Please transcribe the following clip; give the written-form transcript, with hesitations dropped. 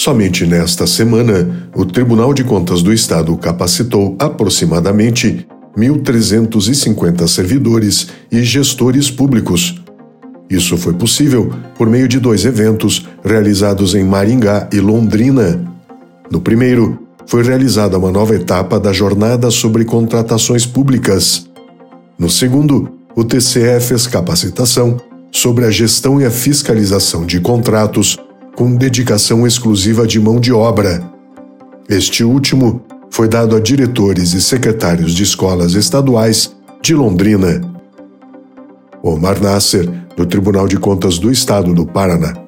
Somente nesta semana, o Tribunal de Contas do Estado capacitou aproximadamente 1.350 servidores e gestores públicos. Isso foi possível por meio de 2 eventos realizados em Maringá e Londrina. No primeiro, foi realizada uma nova etapa da jornada sobre contratações públicas. No segundo, o TCE fez capacitação sobre a gestão e a fiscalização de contratos com dedicação exclusiva de mão de obra. Este último foi dado a diretores e secretários de escolas estaduais de Londrina. Omar Nasser, do Tribunal de Contas do Estado do Paraná.